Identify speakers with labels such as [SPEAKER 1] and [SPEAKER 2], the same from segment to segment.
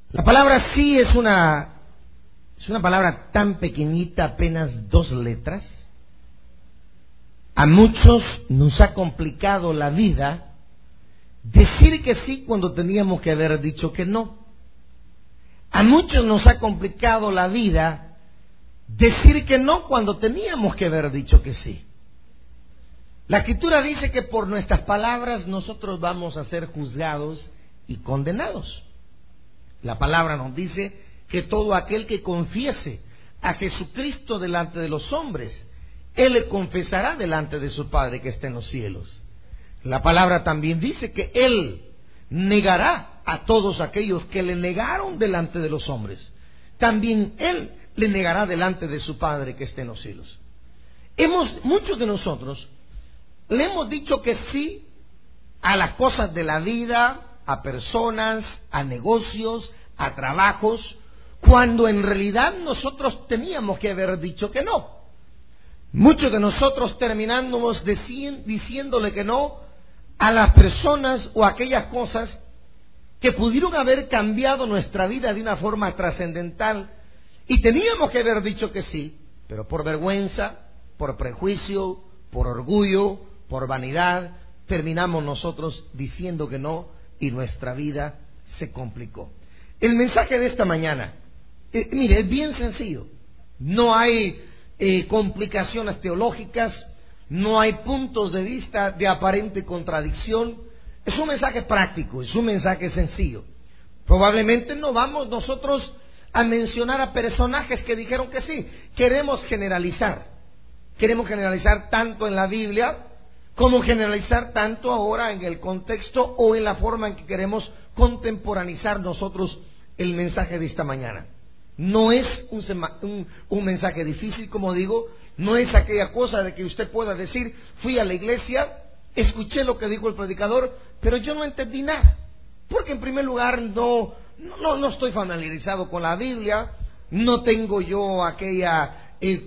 [SPEAKER 1] La palabra sí es una palabra tan pequeñita, apenas 2 letras. A muchos nos ha complicado la vida decir que sí cuando teníamos que haber dicho que no. A muchos nos ha complicado la vida decir que no cuando teníamos que haber dicho que sí. La Escritura dice que por nuestras palabras nosotros vamos a ser juzgados y condenados. La palabra nos dice que todo aquel que confiese a Jesucristo delante de los hombres, Él le confesará delante de su Padre que está en los cielos. La palabra también dice que Él negará a todos aquellos que le negaron delante de los hombres. También Él le negará delante de su Padre que está en los cielos. Muchos de nosotros le hemos dicho que sí a las cosas de la vida, a personas, a negocios, a trabajos, cuando en realidad nosotros teníamos que haber dicho que no. Muchos de nosotros terminamos diciéndole que no a las personas o a aquellas cosas que pudieron haber cambiado nuestra vida de una forma trascendental, y teníamos que haber dicho que sí, pero por vergüenza, por prejuicio, por orgullo, por vanidad, terminamos nosotros diciendo que no y nuestra vida se complicó. El mensaje de esta mañana, mire, es bien sencillo. No hay complicaciones teológicas, no hay puntos de vista de aparente contradicción. Es un mensaje práctico, es un mensaje sencillo. Probablemente no vamos nosotros a mencionar a personajes que dijeron que sí. Queremos generalizar tanto en la Biblia como generalizar tanto ahora en el contexto o en la forma en que queremos contemporaneizar nosotros el mensaje de esta mañana. No es un mensaje difícil, como digo, no es aquella cosa de que usted pueda decir, fui a la iglesia, escuché lo que dijo el predicador, pero yo no entendí nada, porque en primer lugar no estoy familiarizado con la Biblia, no tengo yo aquella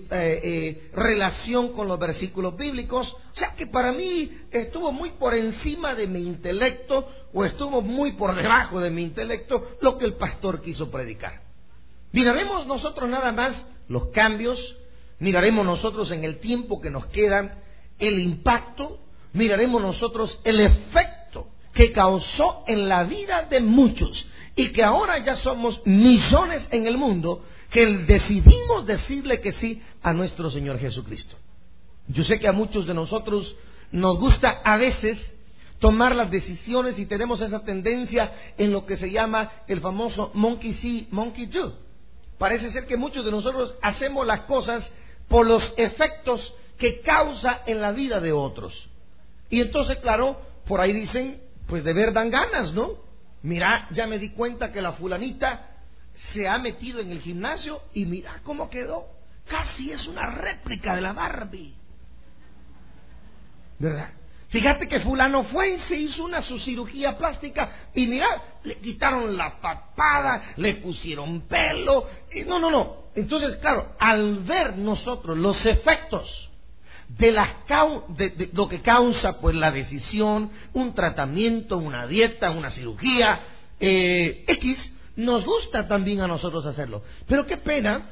[SPEAKER 1] relación con los versículos bíblicos, o sea que para mí estuvo muy por encima de mi intelecto o estuvo muy por debajo de mi intelecto lo que el pastor quiso predicar. Miraremos nosotros nada más los cambios, miraremos nosotros en el tiempo que nos queda el impacto, miraremos nosotros el efecto que causó en la vida de muchos y que ahora ya somos millones en el mundo que decidimos decirle que sí a nuestro Señor Jesucristo. Yo sé que a muchos de nosotros nos gusta a veces tomar las decisiones y tenemos esa tendencia en lo que se llama el famoso monkey see, monkey do. Parece ser que muchos de nosotros hacemos las cosas por los efectos que causa en la vida de otros. Y entonces, claro, por ahí dicen, pues de ver dan ganas, ¿no? Mira, ya me di cuenta que la fulanita se ha metido en el gimnasio y mira cómo quedó. Casi es una réplica de la Barbie, ¿verdad? Fíjate que fulano fue y se hizo su cirugía plástica y mira, le quitaron la papada, le pusieron pelo. Y no. Entonces, claro, al ver nosotros los efectos de lo que causa pues la decisión, un tratamiento, una dieta, una cirugía X, nos gusta también a nosotros hacerlo. Pero qué pena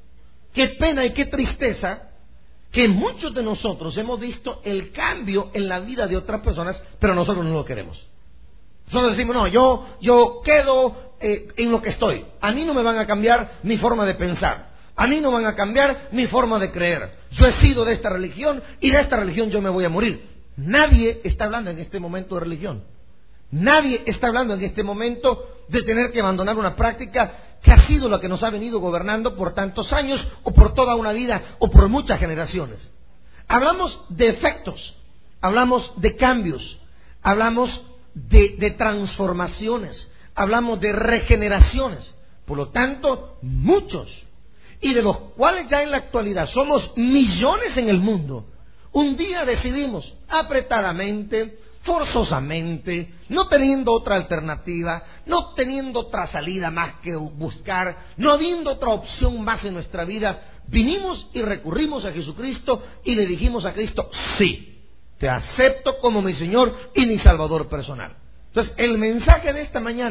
[SPEAKER 1] y qué tristeza que muchos de nosotros hemos visto el cambio en la vida de otras personas, pero nosotros no lo queremos. Nosotros decimos, no, yo quedo en lo que estoy. A mí no me van a cambiar mi forma de pensar. A mí no van a cambiar mi forma de creer. Yo he sido de esta religión y de esta religión yo me voy a morir. Nadie está hablando en este momento de religión. Nadie está hablando en este momento de tener que abandonar una práctica que ha sido la que nos ha venido gobernando por tantos años o por toda una vida o por muchas generaciones. Hablamos de efectos, hablamos de cambios, hablamos de transformaciones, hablamos de regeneraciones. Por lo tanto, muchos, y de los cuales ya en la actualidad somos millones en el mundo, un día decidimos apretadamente, forzosamente, no teniendo otra alternativa, no teniendo otra salida más que buscar, no habiendo otra opción más en nuestra vida, vinimos y recurrimos a Jesucristo y le dijimos a Cristo, sí, te acepto como mi Señor y mi Salvador personal. Entonces, el mensaje de esta mañana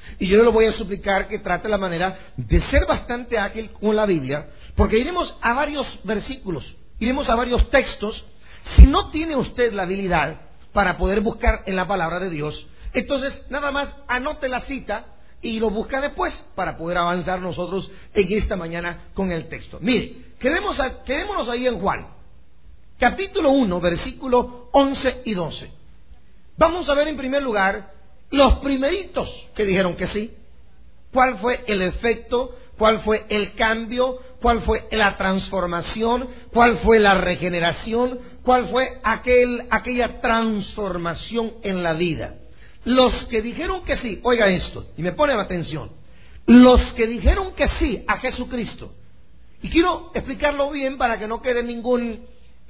[SPEAKER 1] Y yo le voy a suplicar que trate la manera de ser bastante ágil con la Biblia, porque iremos a varios versículos, iremos a varios textos. Si no tiene usted la habilidad para poder buscar en la palabra de Dios, entonces nada más anote la cita y lo busca después para poder avanzar nosotros en esta mañana con el texto. Mire, quedémonos ahí en Juan, capítulo 1, versículos 11 y 12. Vamos a ver en primer lugar los primeritos que dijeron que sí. ¿Cuál fue el efecto? ¿Cuál fue el cambio? ¿Cuál fue la transformación? ¿Cuál fue la regeneración? ¿Cuál fue aquella transformación en la vida? Los que dijeron que sí, oiga esto, y me pone atención. Los que dijeron que sí a Jesucristo, y quiero explicarlo bien para que no quede ningún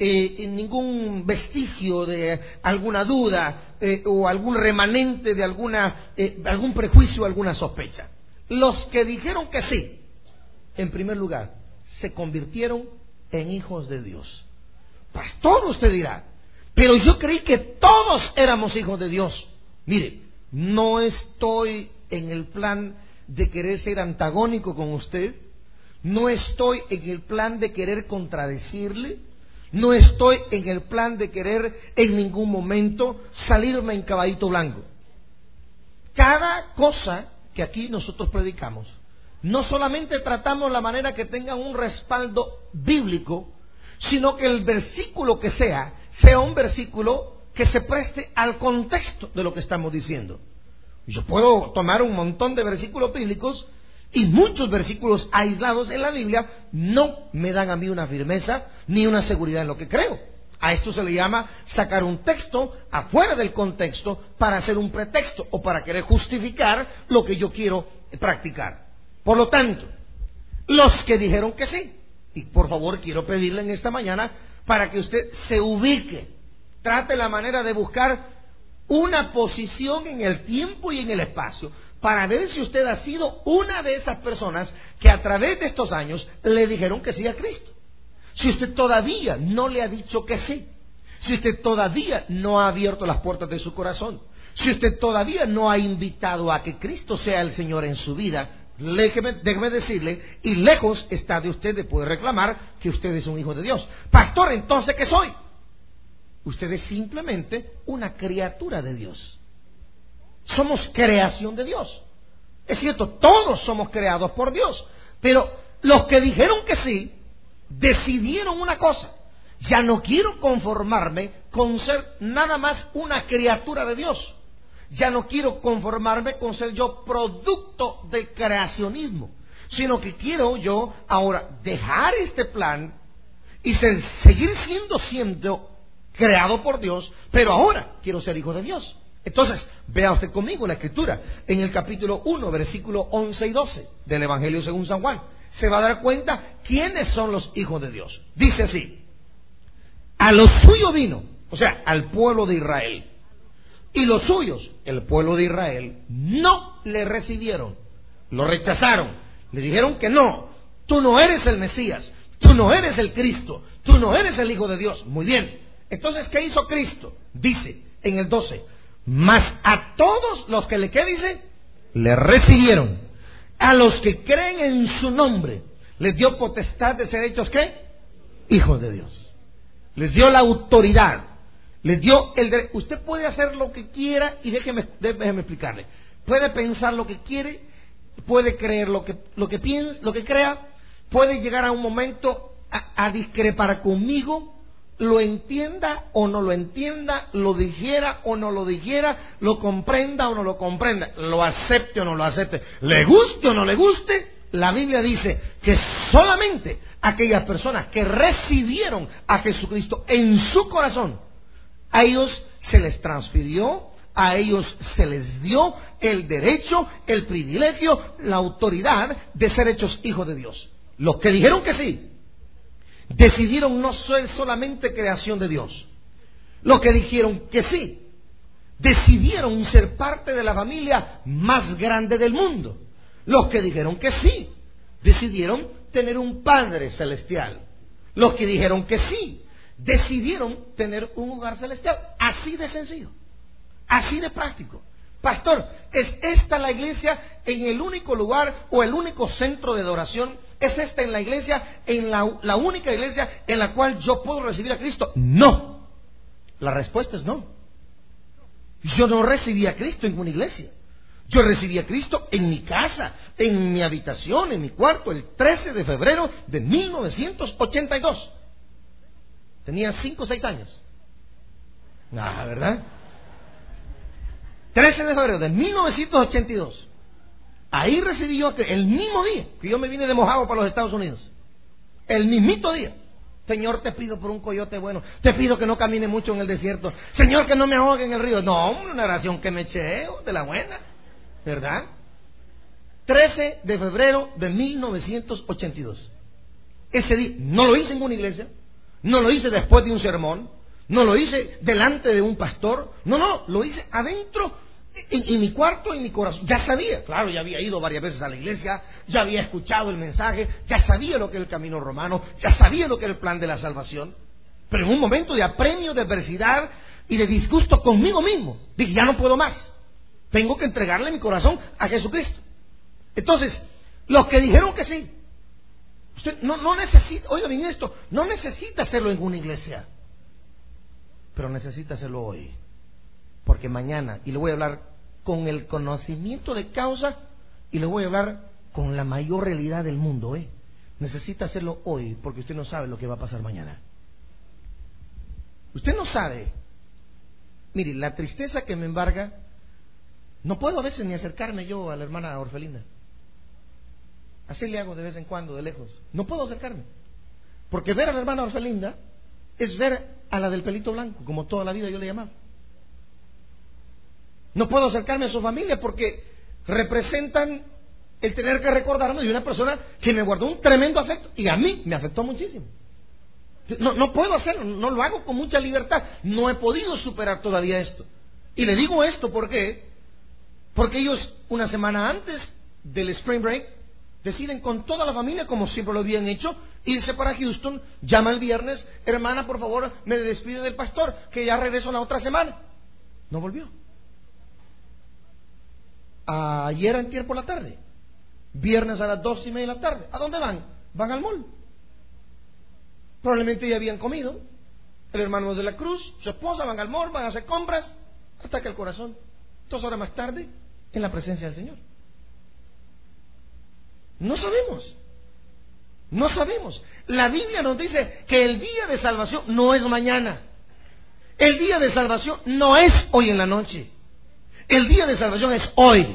[SPEAKER 1] vestigio de alguna duda o algún remanente de algún prejuicio o alguna sospecha. Los que dijeron que sí, en primer lugar, se convirtieron en hijos de Dios. Pastor, usted dirá, pero yo creí que todos éramos hijos de Dios. Mire, no estoy en el plan de querer ser antagónico con usted, no estoy en el plan de querer contradecirle, no estoy en el plan de querer en ningún momento salirme en caballito blanco. Cada cosa que aquí nosotros predicamos, no solamente tratamos la manera que tenga un respaldo bíblico, sino que el versículo que sea un versículo que se preste al contexto de lo que estamos diciendo. Yo puedo tomar un montón de versículos bíblicos y muchos versículos aislados en la Biblia no me dan a mí una firmeza ni una seguridad en lo que creo. A esto se le llama sacar un texto afuera del contexto para hacer un pretexto o para querer justificar lo que yo quiero practicar. Por lo tanto, los que dijeron que sí, y por favor quiero pedirle en esta mañana para que usted se ubique, trate la manera de buscar una posición en el tiempo y en el espacio para ver si usted ha sido una de esas personas que a través de estos años le dijeron que sí a Cristo. Si usted todavía no le ha dicho que sí, si usted todavía no ha abierto las puertas de su corazón, si usted todavía no ha invitado a que Cristo sea el Señor en su vida, déjeme decirle, y lejos está de usted de poder reclamar que usted es un hijo de Dios. Pastor, entonces, ¿qué soy? Usted es simplemente una criatura de Dios. Somos creación de Dios. Es cierto, todos somos creados por Dios, pero los que dijeron que sí, decidieron una cosa: ya no quiero conformarme con ser nada más una criatura de Dios. Ya no quiero conformarme con ser yo producto del creacionismo, sino que quiero yo ahora dejar este plan y seguir siendo creado por Dios, pero ahora quiero ser hijo de Dios. Entonces, vea usted conmigo la escritura en el capítulo 1, versículos 11 y 12 del Evangelio según San Juan. Se va a dar cuenta quiénes son los hijos de Dios. Dice así: a los suyos vino, o sea, al pueblo de Israel, y los suyos, el pueblo de Israel, no le recibieron, lo rechazaron, le dijeron que no, tú no eres el Mesías, tú no eres el Cristo, tú no eres el Hijo de Dios. Muy bien, entonces, ¿qué hizo Cristo? Dice en el 12, mas a todos los que ¿qué dice? Le recibieron, a los que creen en su nombre, les dio potestad de ser hechos, ¿qué? Hijos de Dios. Les dio la autoridad, les dio el derecho. Usted puede hacer lo que quiera y déjeme explicarle. Puede pensar lo que quiere, puede creer lo que piensa, lo que crea, puede llegar a un momento a discrepar conmigo, lo entienda o no lo entienda, lo dijera o no lo dijera, lo comprenda o no lo comprenda, lo acepte o no lo acepte, le guste o no le guste. La Biblia dice que solamente aquellas personas que recibieron a Jesucristo en su corazón, a ellos se les transfirió, a ellos se les dio el derecho, el privilegio, la autoridad de ser hechos hijos de Dios. Los que dijeron que sí, decidieron no ser solamente creación de Dios. Los que dijeron que sí, decidieron ser parte de la familia más grande del mundo. Los que dijeron que sí, decidieron tener un Padre celestial. Los que dijeron que sí, decidieron tener un hogar celestial. Así de sencillo, así de práctico. Pastor, ¿es esta la iglesia en el único lugar o el único centro de adoración? ¿Es esta en la iglesia, en la única iglesia en la cual yo puedo recibir a Cristo? No. La respuesta es no. Yo no recibí a Cristo en una iglesia. Yo recibí a Cristo en mi casa, en mi habitación, en mi cuarto, el 13 de febrero de 1982. Tenía 5 o 6 años. ¿Verdad? 13 de febrero de 1982. Ahí recibí yo el mismo día que yo me vine de Mojave para los Estados Unidos. El mismito día. Señor, te pido por un coyote bueno. Te pido que no camine mucho en el desierto. Señor, que no me ahogue en el río. No, una oración que me eché de la buena. ¿Verdad? 13 de febrero de 1982. Ese día no lo hice en una iglesia. No lo hice después de un sermón. No lo hice delante de un pastor. No, lo hice adentro. En mi cuarto, en mi corazón. Ya sabía, claro, ya había ido varias veces a la iglesia, ya había escuchado el mensaje, ya sabía lo que era el camino romano, ya sabía lo que era el plan de la salvación. Pero en un momento de apremio, de adversidad y de disgusto conmigo mismo, dije, ya no puedo más. Tengo que entregarle mi corazón a Jesucristo. Entonces, los que dijeron que sí, usted no necesita, oiga bien esto, no necesita hacerlo en una iglesia, pero necesita hacerlo hoy. Porque mañana, y le voy a hablar con el conocimiento de causa, y le voy a hablar con la mayor realidad del mundo, necesita hacerlo hoy, porque usted no sabe lo que va a pasar mañana. Usted no sabe. Mire, la tristeza que me embarga, no puedo a veces ni acercarme yo a la hermana Orfelinda. Así le hago de vez en cuando, de lejos. No puedo acercarme, porque ver a la hermana Orfelinda es ver a la del pelito blanco, como toda la vida yo le llamaba. No puedo acercarme a su familia porque representan el tener que recordarme de una persona que me guardó un tremendo afecto y a mí me afectó muchísimo. No puedo hacerlo, no lo hago con mucha libertad. No he podido superar todavía esto. Y le digo esto porque ellos una semana antes del Spring Break deciden con toda la familia, como siempre lo habían hecho, irse para Houston. Llama el viernes, hermana, por favor, me despido del pastor, que ya regreso la otra semana. No volvió. Ayer antier por la tarde, viernes a las 2:30 de la tarde, ¿a dónde van? Van al mall. Probablemente ya habían comido. El hermano de la Cruz, su esposa, van al mall, van a hacer compras, hasta que el corazón, 2 horas más tarde, en la presencia del Señor. No sabemos. La Biblia nos dice que el día de salvación no es mañana. El día de salvación no es hoy en la noche. El día de salvación es hoy.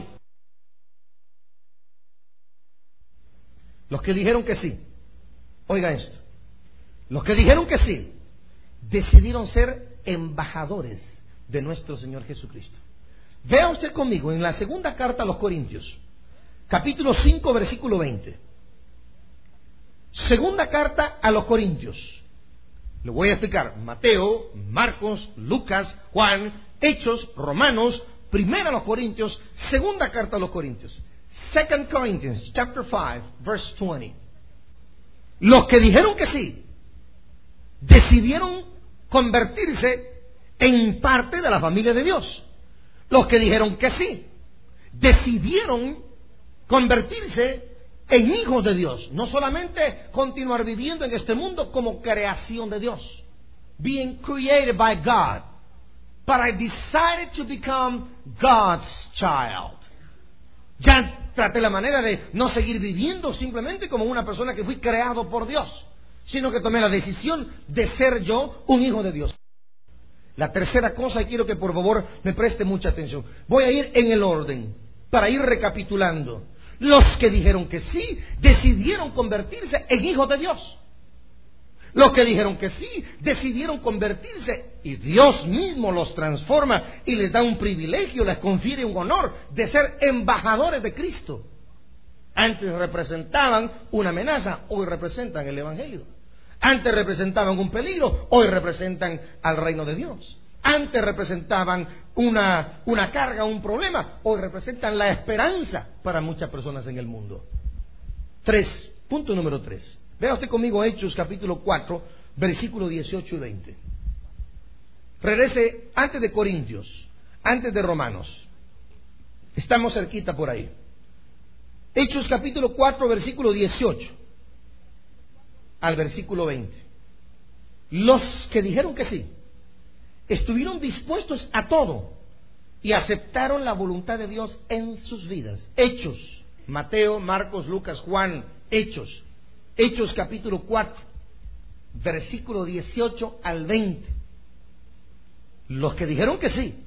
[SPEAKER 1] Los que dijeron que sí, oiga esto, los que dijeron que sí, decidieron ser embajadores de nuestro Señor Jesucristo. Vea usted conmigo en la segunda carta a los Corintios, capítulo 5, versículo 20. Segunda carta a los Corintios. Le voy a explicar: Mateo, Marcos, Lucas, Juan, Hechos, Romanos, primera a los Corintios, segunda carta a los Corintios. 2 Corinthians, chapter 5, verse 20. Los que dijeron que sí, decidieron convertirse en parte de la familia de Dios. Los que dijeron que sí, decidieron convertirse en hijos de Dios. No solamente continuar viviendo en este mundo como creación de Dios, being created by God, but I decided to become God's child. Ya traté la manera de no seguir viviendo simplemente como una persona que fui creado por Dios, sino que tomé la decisión de ser yo un hijo de Dios. La tercera cosa, y quiero que por favor me preste mucha atención, voy a ir en el orden para ir recapitulando. Los que dijeron que sí, decidieron convertirse en hijos de Dios. Los que dijeron que sí, decidieron convertirse, y Dios mismo los transforma y les da un privilegio, les confiere un honor de ser embajadores de Cristo. Antes representaban una amenaza, hoy representan el Evangelio. Antes representaban un peligro, hoy representan al reino de Dios. Antes representaban una carga, un problema, hoy representan la esperanza para muchas personas en el mundo. Punto número 3. Vea usted conmigo Hechos capítulo 4, versículos 18 y 20. Regrese antes de Corintios, antes de Romanos. Estamos cerquita por ahí. Hechos capítulo 4, versículo 18 al versículo 20. Los que dijeron que sí, estuvieron dispuestos a todo y aceptaron la voluntad de Dios en sus vidas. Hechos, Mateo, Marcos, Lucas, Juan, Hechos. Hechos capítulo 4, versículo 18 al 20. Los que dijeron que sí,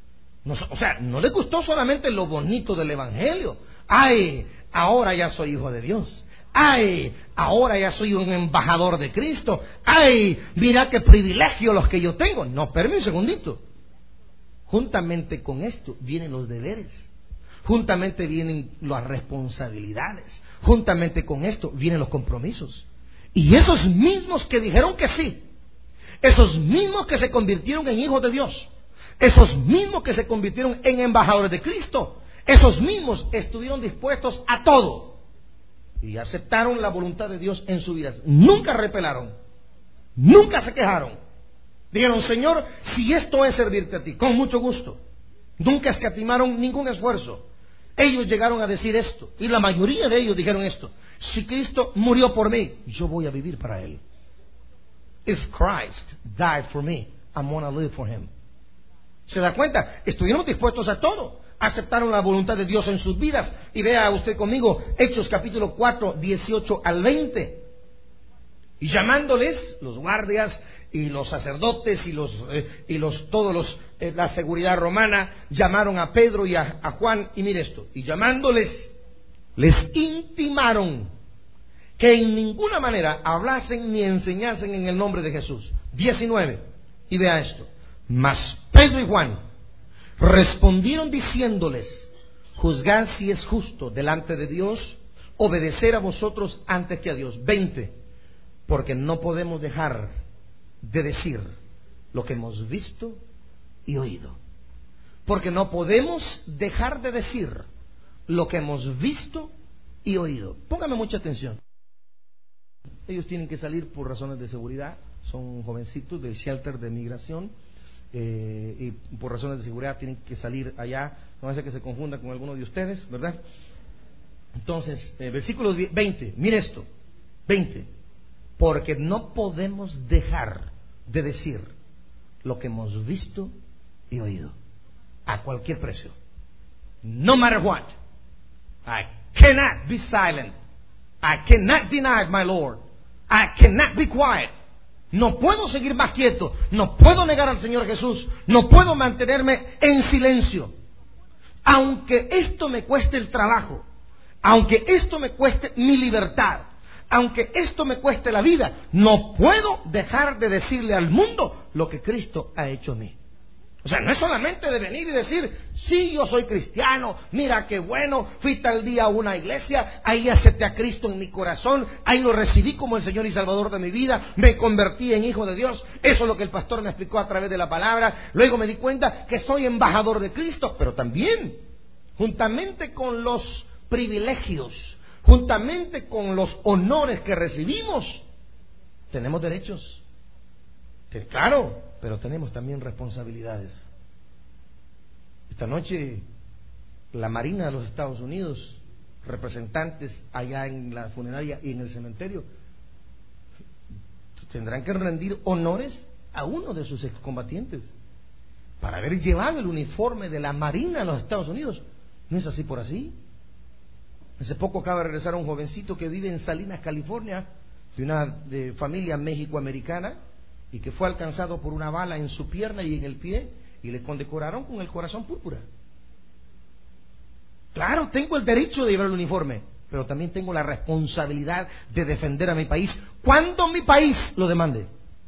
[SPEAKER 1] no les gustó solamente lo bonito del Evangelio. Ay, ahora ya soy hijo de Dios. Ay, ahora ya soy un embajador de Cristo. Ay, mira qué privilegio los que yo tengo. No, espérame un segundito. Juntamente con esto vienen los deberes. Juntamente vienen las responsabilidades. Juntamente con esto vienen los compromisos. Y esos mismos que dijeron que sí, esos mismos que se convirtieron en hijos de Dios, esos mismos que se convirtieron en embajadores de Cristo, esos mismos estuvieron dispuestos a todo y aceptaron la voluntad de Dios en sus vidas. Nunca repelaron, nunca se quejaron. Dijeron: Señor, si esto es servirte a ti, con mucho gusto. Nunca escatimaron ningún esfuerzo. Ellos llegaron a decir esto, y la mayoría de ellos dijeron esto: si Cristo murió por mí, yo voy a vivir para Él. If Christ died for me, I'm gonna live for Him. ¿Se da cuenta? Estuvieron dispuestos a todo. Aceptaron la voluntad de Dios en sus vidas. Y vea usted conmigo Hechos capítulo 4, 18 al 20. Y llamándoles los guardias y los sacerdotes y la seguridad romana, llamaron a Pedro y a Juan. Y mire esto. Y llamándoles, les intimaron que en ninguna manera hablasen ni enseñasen en el nombre de Jesús. 19. Y vea esto. Mas Pedro y Juan respondieron diciéndoles: juzgad si es justo delante de Dios obedecer a vosotros antes que a Dios. 20. Porque no podemos dejar de decir lo que hemos visto y oído. Porque no podemos dejar de decir lo que hemos visto y oído. Póngame mucha atención. Ellos tienen que salir por razones de seguridad. Son jovencitos del shelter de migración. Y por razones de seguridad tienen que salir allá. No va a ser que se confunda con alguno de ustedes, ¿verdad? Entonces, versículo 20. Mire esto. 20. Porque no podemos dejar de decir lo que hemos visto y oído. A cualquier precio. No matter what. I cannot be silent. I cannot deny my Lord. I cannot be quiet. No puedo seguir más quieto. No puedo negar al Señor Jesús. No puedo mantenerme en silencio. Aunque esto me cueste el trabajo. Aunque esto me cueste mi libertad. Aunque esto me cueste la vida. No puedo dejar de decirle al mundo lo que Cristo ha hecho a mí. O sea, no es solamente de venir y decir: sí, yo soy cristiano, mira qué bueno, fui tal día a una iglesia, ahí acepté a Cristo en mi corazón, ahí lo recibí como el Señor y Salvador de mi vida, me convertí en hijo de Dios. Eso es lo que el pastor me explicó a través de la palabra. Luego me di cuenta que soy embajador de Cristo, pero también, juntamente con los privilegios, juntamente con los honores que recibimos, tenemos derechos. Claro, pero tenemos también responsabilidades. Esta noche la Marina de los Estados Unidos, representantes allá en la funeraria y en el cementerio, tendrán que rendir honores a uno de sus excombatientes para haber llevado el uniforme de la Marina de los Estados Unidos. ¿No es así por así? Hace poco acaba de regresar un jovencito que vive en Salinas, California, de una familia mexicoamericana, y que fue alcanzado por una bala en su pierna y en el pie, y le condecoraron con el corazón púrpura. Claro, tengo el derecho de llevar el uniforme, pero también tengo la responsabilidad de defender a mi país cuando mi país lo demande.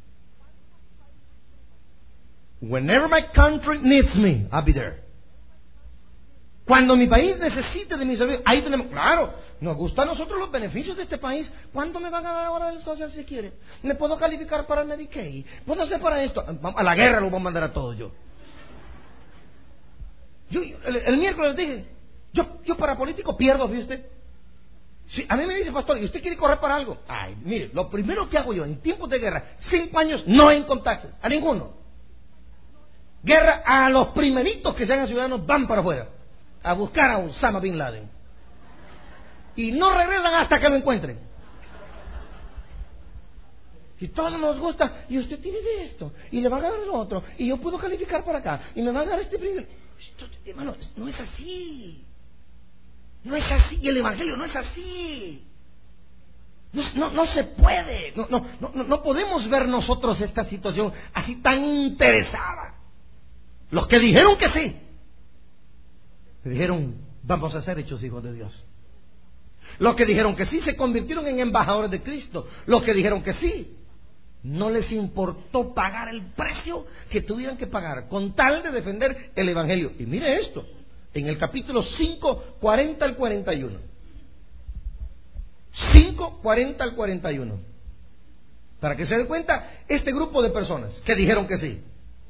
[SPEAKER 1] Whenever my country needs me, I'll be there. Cuando mi país necesite de mi servicio, ahí tenemos. Claro, nos gustan a nosotros los beneficios de este país. ¿Cuánto me van a dar ahora del social si quiere? ¿Me puedo calificar para el Medicaid? ¿Puedo hacer para esto? A la guerra lo voy a mandar a todos yo. El miércoles dije, yo para político pierdo, ¿viste? Si a mí me dice: pastor, ¿y usted quiere correr para algo? Ay, mire, lo primero que hago yo en tiempos de guerra, 5 años no hay taxes, a ninguno. Guerra a los primeritos que sean ciudadanos van para afuera. a buscar a Osama Bin Laden. Y no regresan hasta que lo encuentren. Y todos nos gusta, y usted tiene de esto, y le van a dar lo otro, y yo puedo calificar para acá, y me van a dar este privilegio. Hermano, no es así. No es así, y el Evangelio no es así. No se puede. No podemos ver nosotros esta situación así tan interesada. Los que dijeron que sí, dijeron, vamos a ser hechos hijos de Dios. Los que dijeron que sí se convirtieron en embajadores de Cristo. Los que dijeron que sí, no les importó pagar el precio que tuvieran que pagar con tal de defender el Evangelio. Y mire esto, en el capítulo 5, 40 al 41. 5, 40 al 41. Para que se dé cuenta, este grupo de personas que dijeron que sí.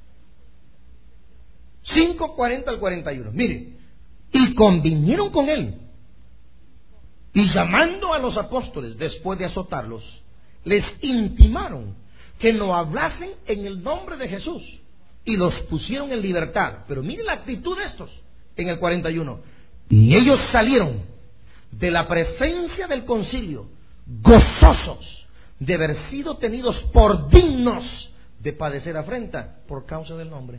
[SPEAKER 1] 5, 40 al 41. Mire, y convinieron con él. Y llamando a los apóstoles después de azotarlos, les intimaron que no hablasen en el nombre de Jesús, y los pusieron en libertad. Pero mire la actitud de estos en el 41. Y ellos salieron de la presencia del concilio gozosos de haber sido tenidos por dignos de padecer afrenta por causa del nombre.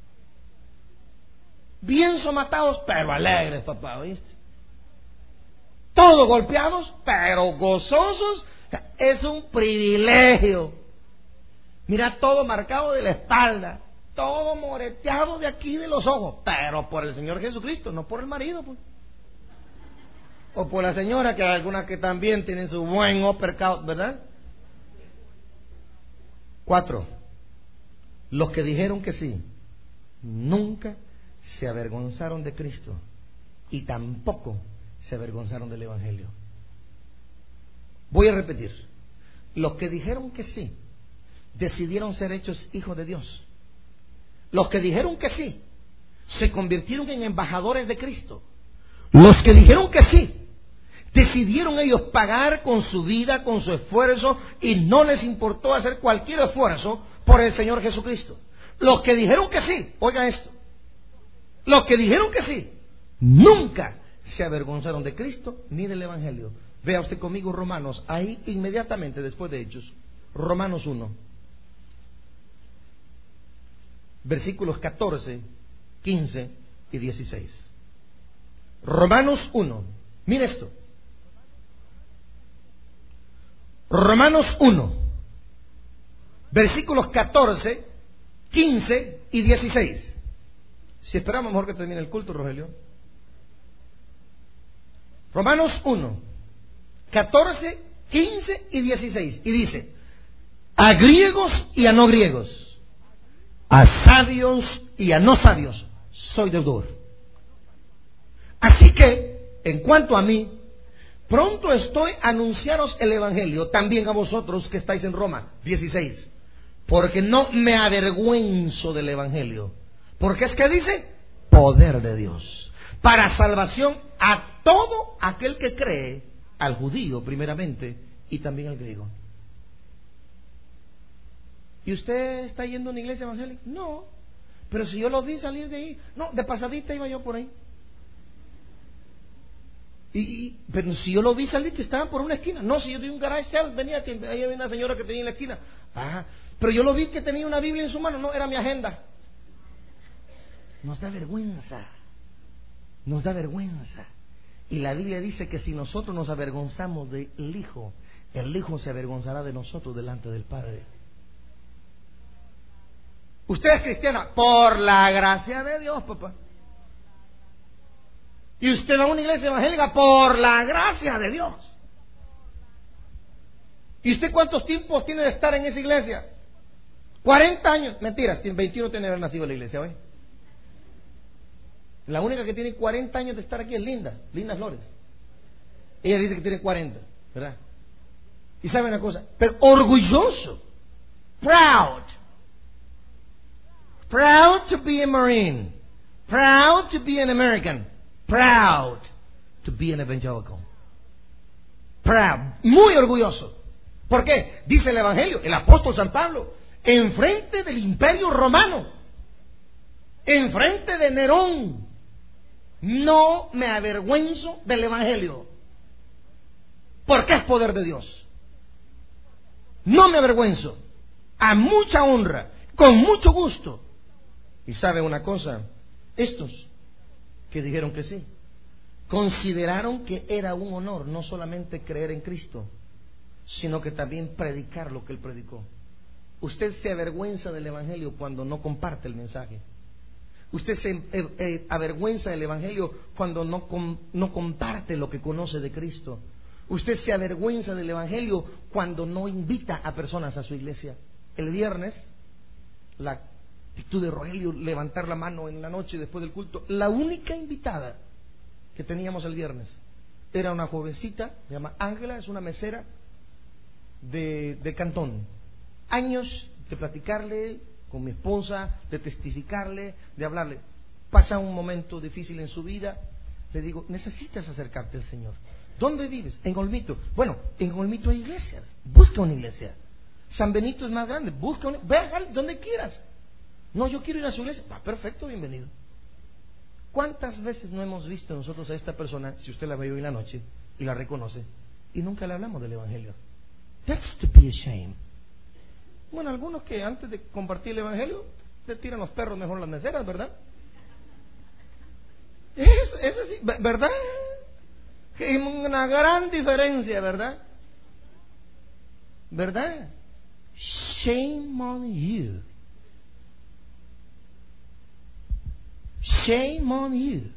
[SPEAKER 1] Bien somatados, pero alegres, papá, ¿viste? Todos golpeados, pero gozosos. Es un privilegio. Mira, todo marcado de la espalda, todo moreteado de aquí de los ojos, pero por el Señor Jesucristo, no por el marido, pues. O por la señora, que hay algunas que también tienen su buen uppercut, ¿verdad? 4. Los que dijeron que sí, nunca se avergonzaron de Cristo y tampoco se avergonzaron del Evangelio. Voy a repetir. Los que dijeron que sí, decidieron ser hechos hijos de Dios. Los que dijeron que sí, se convirtieron en embajadores de Cristo. Los que dijeron que sí, decidieron ellos pagar con su vida, con su esfuerzo, y no les importó hacer cualquier esfuerzo por el Señor Jesucristo. Los que dijeron que sí, oiga esto, los que dijeron que sí, nunca se avergonzaron de Cristo ni del Evangelio. Vea usted conmigo Romanos, ahí inmediatamente después de Hechos, Romanos 1, versículos 14, 15 y 16. Romanos 1, mire esto. Romanos 1, versículos 14, 15 y 16. Si esperamos, mejor que termine el culto, Rogelio. Romanos 1, 14, 15 y 16. Y dice: a griegos y a no griegos, a sabios y a no sabios, soy deudor. Así que, en cuanto a mí, pronto estoy a anunciaros el Evangelio, también a vosotros que estáis en Roma. 16. Porque no me avergüenzo del Evangelio. Porque es que dice, poder de Dios, para salvación a todo aquel que cree, al judío primeramente, y también al griego. ¿Y usted está yendo a una iglesia evangélica? No, pero si yo lo vi salir de ahí, no, de pasadita iba yo por ahí. Pero si yo lo vi salir que estaban por una esquina. No, si yo di un garage sale, venía que ahí había una señora que tenía en la esquina. Pero yo lo vi que tenía una Biblia en su mano. No, era mi agenda. Nos da vergüenza. Nos da vergüenza. Y la Biblia dice que si nosotros nos avergonzamos del Hijo, el Hijo se avergonzará de nosotros delante del Padre. Usted es cristiana por la gracia de Dios, papá. Y usted va a una iglesia evangélica por la gracia de Dios. ¿Y usted cuántos tiempos tiene de estar en esa iglesia? 40 años. Mentiras, 21 tiene que haber nacido en la iglesia hoy. La única que tiene 40 años de estar aquí es Linda Flores. Ella dice que tiene 40, ¿verdad? Y sabe una cosa, pero orgulloso, proud to be a Marine, proud to be an American, proud to be an evangelical. Proud, muy orgulloso. ¿Por qué? Dice el Evangelio, el apóstol San Pablo, enfrente del imperio romano, enfrente de Nerón, No me avergüenzo del Evangelio, porque es poder de Dios. No me avergüenzo, a mucha honra, con mucho gusto. Y sabe una cosa, estos que dijeron que sí, consideraron que era un honor no solamente creer en Cristo, sino que también predicar lo que Él predicó. Usted se avergüenza del Evangelio cuando no comparte el mensaje. Usted se avergüenza del Evangelio cuando no comparte lo que conoce de Cristo. Usted se avergüenza del Evangelio cuando no invita a personas a su iglesia. El viernes, la actitud de Rogelio, levantar la mano en la noche después del culto, la única invitada que teníamos el viernes era una jovencita, se llama Ángela, es una mesera de Cantón. Años de platicarle con mi esposa, de testificarle, de hablarle. Pasa un momento difícil en su vida, le digo, necesitas acercarte al Señor. ¿Dónde vives? En Olmito. Bueno, en Olmito hay iglesias, busca una iglesia. San Benito es más grande, busca una, ve donde quieras. No, yo quiero ir a su iglesia. Perfecto, bienvenido. ¿Cuántas veces no hemos visto nosotros a esta persona, si usted la ve hoy en la noche y la reconoce, y nunca le hablamos del Evangelio? That's to be ashamed. Bueno, algunos que antes de compartir el Evangelio le tiran los perros mejor las meseras, ¿verdad? Eso sí, ¿verdad? Que es una gran diferencia, ¿verdad? ¿Verdad? Shame on you. Shame on you.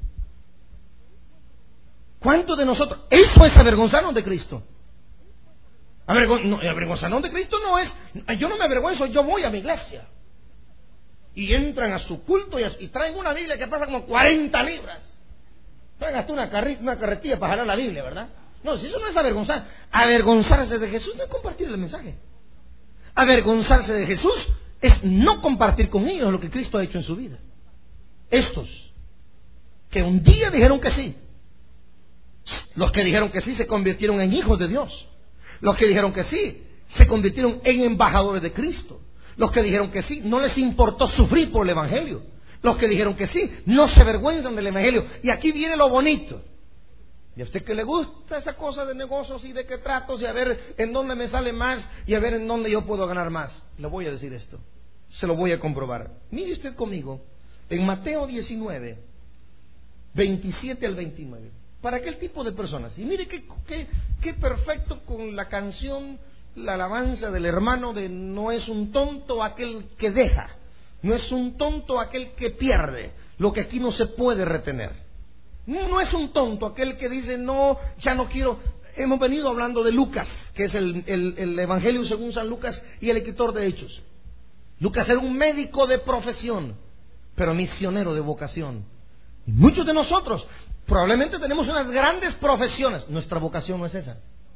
[SPEAKER 1] ¿Cuántos de nosotros? Eso es avergonzarnos de Cristo. Avergonzarnos de Cristo no es, yo no me avergüenzo, yo voy a mi iglesia. Y entran a su culto y traen una Biblia que pasa como 40 libras. Traen hasta una carretilla para jalar la Biblia, ¿verdad? No, si eso no es avergonzar. Avergonzarse de Jesús no es compartir el mensaje. Avergonzarse de Jesús es no compartir con ellos lo que Cristo ha hecho en su vida. Estos que un día dijeron que sí, los que dijeron que sí se convirtieron en hijos de Dios. Los que dijeron que sí se convirtieron en embajadores de Cristo. Los que dijeron que sí no les importó sufrir por el Evangelio. Los que dijeron que sí no se avergüenzan del Evangelio. Y aquí viene lo bonito. Y a usted que le gusta esa cosa de negocios y de qué tratos y a ver en dónde me sale más y a ver en dónde yo puedo ganar más, le voy a decir esto, se lo voy a comprobar. Mire usted conmigo en Mateo 19, 27 al 29. Para aquel tipo de personas. Y mire qué perfecto con la canción, la alabanza del hermano de no es un tonto aquel que deja, no es un tonto aquel que pierde lo que aquí no se puede retener. No es un tonto aquel que dice no, ya no quiero. Hemos venido hablando de Lucas, que es el Evangelio según San Lucas y el escritor de Hechos. Lucas era un médico de profesión, pero misionero de vocación. Y muchos de nosotros probablemente tenemos unas grandes profesiones. Nuestra vocación no es esa.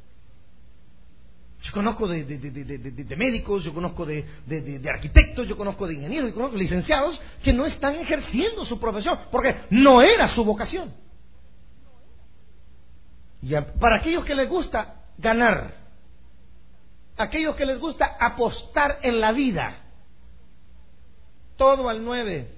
[SPEAKER 1] Yo conozco de médicos, yo conozco de arquitectos, yo conozco de ingenieros, yo conozco de licenciados que no están ejerciendo su profesión porque no era su vocación. Y para aquellos que les gusta ganar, aquellos que les gusta apostar en la vida, todo al 9,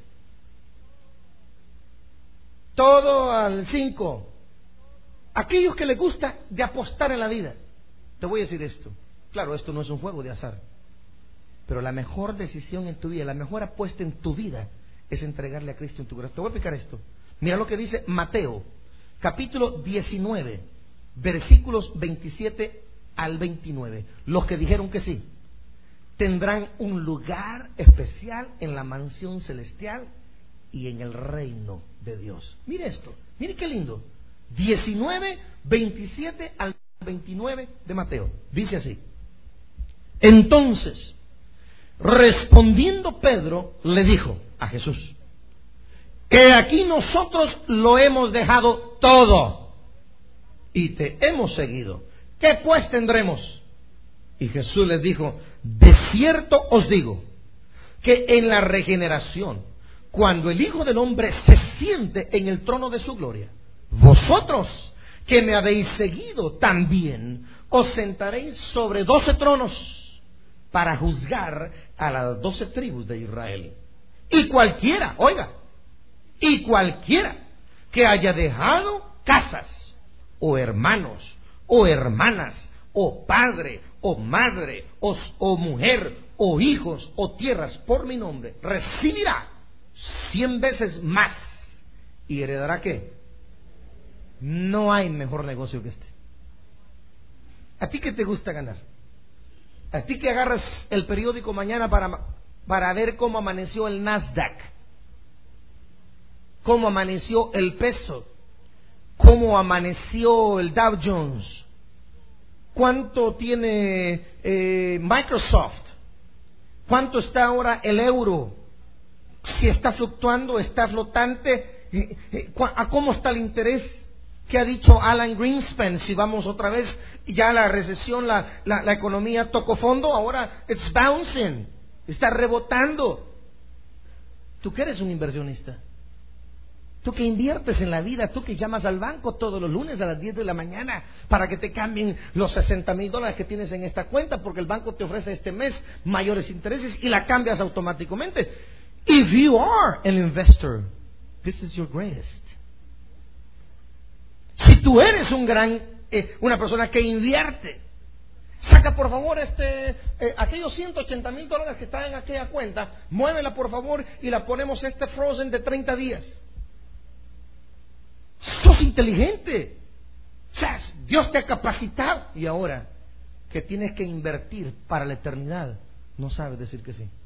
[SPEAKER 1] todo al 5, aquellos que les gusta de apostar en la vida, te voy a decir esto. Claro, esto no es un juego de azar, pero la mejor decisión en tu vida, la mejor apuesta en tu vida es entregarle a Cristo en tu corazón. Te voy a explicar esto. Mira lo que dice Mateo, capítulo 19, versículos 27 al 29. Los que dijeron que sí tendrán un lugar especial en la mansión celestial y en el reino de Dios. Mire esto, mire qué lindo. 19, 27 al 29 de Mateo. Dice así: entonces, respondiendo Pedro, le dijo a Jesús: que aquí nosotros lo hemos dejado todo y te hemos seguido. ¿Qué pues tendremos? Y Jesús les dijo: de cierto os digo que en la regeneración, cuando el Hijo del Hombre se siente en el trono de su gloria, vosotros que me habéis seguido también os sentaréis sobre 12 tronos para juzgar a las 12 tribus de Israel. Y cualquiera, oiga, y cualquiera que haya dejado casas, o hermanos, o hermanas, o padre, o madre, o mujer, o hijos, o tierras por mi nombre, recibirá 100 veces más. ¿Y heredará qué? No hay mejor negocio que este. ¿A ti qué te gusta ganar? ¿A ti que agarras el periódico mañana para ver cómo amaneció el Nasdaq? ¿Cómo amaneció el peso? ¿Cómo amaneció el Dow Jones? ¿Cuánto tiene Microsoft? ¿Cuánto está ahora el euro? Si está fluctuando, está flotante. ¿A cómo está el interés? ¿Qué ha dicho Alan Greenspan? Si vamos otra vez, ya la recesión, la economía tocó fondo, ahora it's bouncing, está rebotando. ¿Tú que eres un inversionista? Tú que inviertes en la vida, tú que llamas al banco todos los lunes a las 10 de la mañana para que te cambien los $60,000 que tienes en esta cuenta, porque el banco te ofrece este mes mayores intereses y la cambias automáticamente. If you are an investor, this is your greatest. Si tú eres una persona que invierte, saca por favor aquellos $180,000 que están en aquella cuenta, muévela por favor y la ponemos frozen de 30 días. Sos inteligente. O sea, Dios te ha capacitado. Y ahora que tienes que invertir para la eternidad, no sabes decir que sí.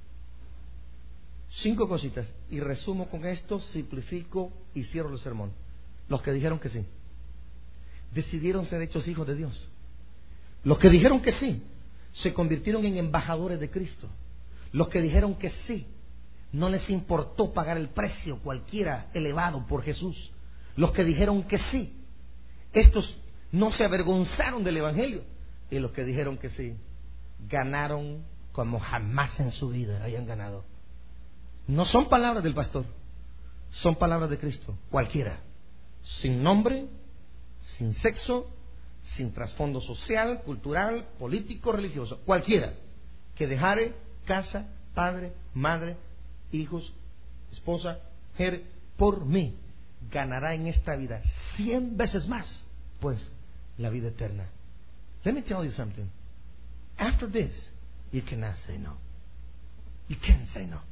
[SPEAKER 1] 5 cositas. Y resumo con esto, simplifico y cierro el sermón. Los que dijeron que sí decidieron ser hechos hijos de Dios. Los que dijeron que sí se convirtieron en embajadores de Cristo. Los que dijeron que sí no les importó pagar el precio cualquiera elevado por Jesús. Los que dijeron que sí, estos no se avergonzaron del Evangelio. Y los que dijeron que sí ganaron como jamás en su vida hayan ganado. No son palabras del pastor, son palabras de Cristo. Cualquiera, sin nombre, sin sexo, sin trasfondo social, cultural, político, religioso, cualquiera que dejare casa, padre, madre, hijos, esposa, mujer, por mí, ganará en esta vida 100 veces más, pues, la vida eterna. Let me tell you something. After this, you cannot say no. You can't say no.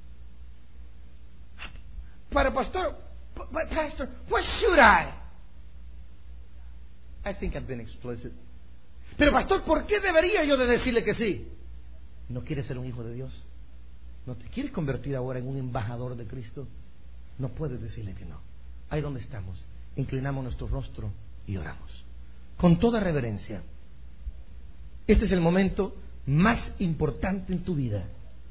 [SPEAKER 1] But pastor, what should I think I've been explicit. Pero pastor, ¿por qué debería yo de decirle que sí? ¿No quieres ser un hijo de Dios? ¿No te quieres convertir ahora en un embajador de Cristo? No puedes decirle que no. Ahí donde estamos, inclinamos nuestro rostro y oramos. Con toda reverencia. Este es el momento más importante en tu vida.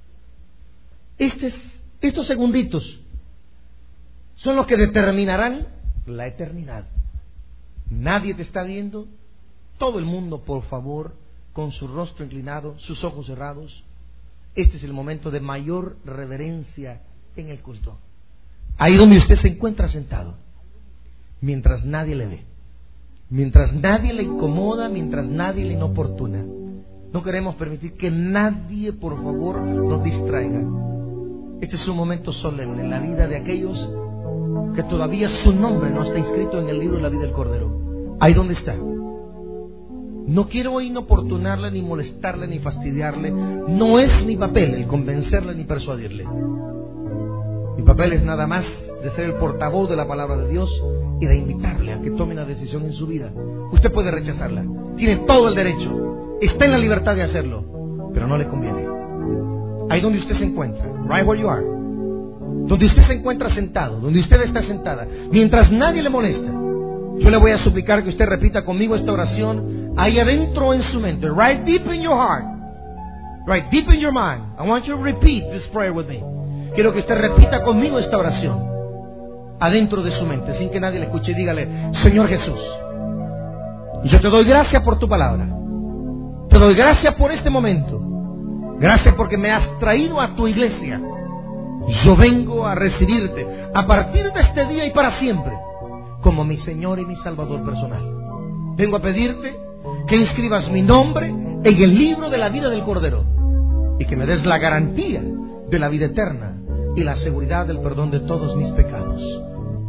[SPEAKER 1] Estos segunditos son los que determinarán la eternidad. Nadie te está viendo. Todo el mundo, por favor, con su rostro inclinado, sus ojos cerrados. Este es el momento de mayor reverencia en el culto. Ahí donde usted se encuentra sentado, mientras nadie le ve, mientras nadie le incomoda, mientras nadie le inoportuna. No queremos permitir que nadie, por favor, nos distraiga. Este es un momento solemne en la vida de aquellos que todavía su nombre no está inscrito en el libro de la vida del Cordero. Ahí donde está. No quiero inoportunarle, ni molestarle, ni fastidiarle. No es mi papel el convencerle ni persuadirle. Mi papel es nada más de ser el portavoz de la palabra de Dios y de invitarle a que tome una decisión en su vida. Usted puede rechazarla, tiene todo el derecho, está en la libertad de hacerlo, pero no le conviene. Ahí donde usted se encuentra, right where you are, donde usted se encuentra sentado, donde usted está sentada, mientras nadie le molesta, yo le voy a suplicar que usted repita conmigo esta oración ahí adentro en su mente, right deep in your heart, right deep in your mind. I want you to repeat this prayer with me. Quiero que usted repita conmigo esta oración adentro de su mente, sin que nadie le escuche. Dígale: Señor Jesús, yo te doy gracias por tu palabra, te doy gracias por este momento, gracias porque me has traído a tu iglesia. Yo vengo a recibirte a partir de este día y para siempre como mi Señor y mi Salvador personal. Vengo a pedirte que inscribas mi nombre en el libro de la vida del Cordero y que me des la garantía de la vida eterna y la seguridad del perdón de todos mis pecados.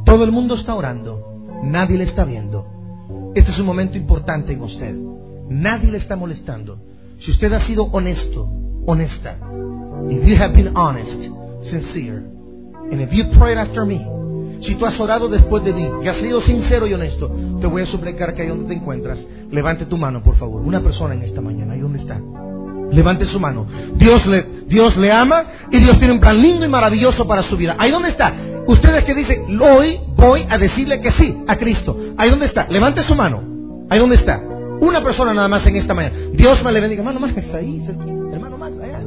[SPEAKER 1] Todo el mundo está orando, nadie le está viendo. Este es un momento importante en usted. Nadie le está molestando. Si usted ha sido honesto, honesta, if you have been honest, sincere, and if you prayed after me, si tú has orado después de mí y has sido sincero y honesto, te voy a suplicar que ahí donde te encuentras, levante tu mano, por favor. Una persona en esta mañana, ahí donde está, levante su mano. Dios le ama y Dios tiene un plan lindo y maravilloso para su vida. Ahí donde está, ustedes que dicen, hoy voy a decirle que sí a Cristo. Ahí donde está, levante su mano. Ahí donde está. Una persona nada más en esta mañana. Dios me le bendiga. Hermano Max, ahí, hermano Max, allá.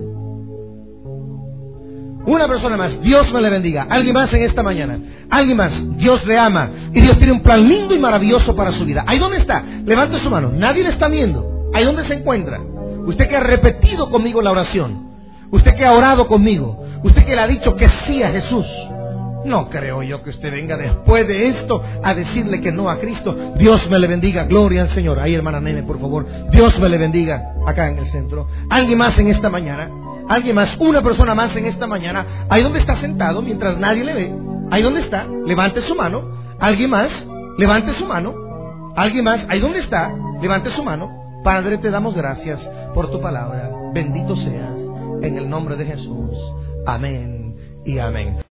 [SPEAKER 1] Una persona más. Dios me le bendiga. Alguien más en esta mañana. Alguien más. Dios le ama y Dios tiene un plan lindo y maravilloso para su vida. Ahí donde está, levante su mano. Nadie le está viendo. Ahí donde se encuentra. Usted que ha repetido conmigo la oración. Usted que ha orado conmigo. Usted que le ha dicho que sí a Jesús. No creo yo que usted venga después de esto a decirle que no a Cristo. Dios me le bendiga, gloria al Señor. Ahí, hermana Nene, por favor. Dios me le bendiga, acá en el centro. Alguien más en esta mañana. Alguien más, una persona más en esta mañana. Ahí donde está sentado, mientras nadie le ve. Ahí donde está, levante su mano. Alguien más, levante su mano. Alguien más, ahí donde está, levante su mano. Padre, te damos gracias por tu palabra. Bendito seas en el nombre de Jesús. Amén y amén.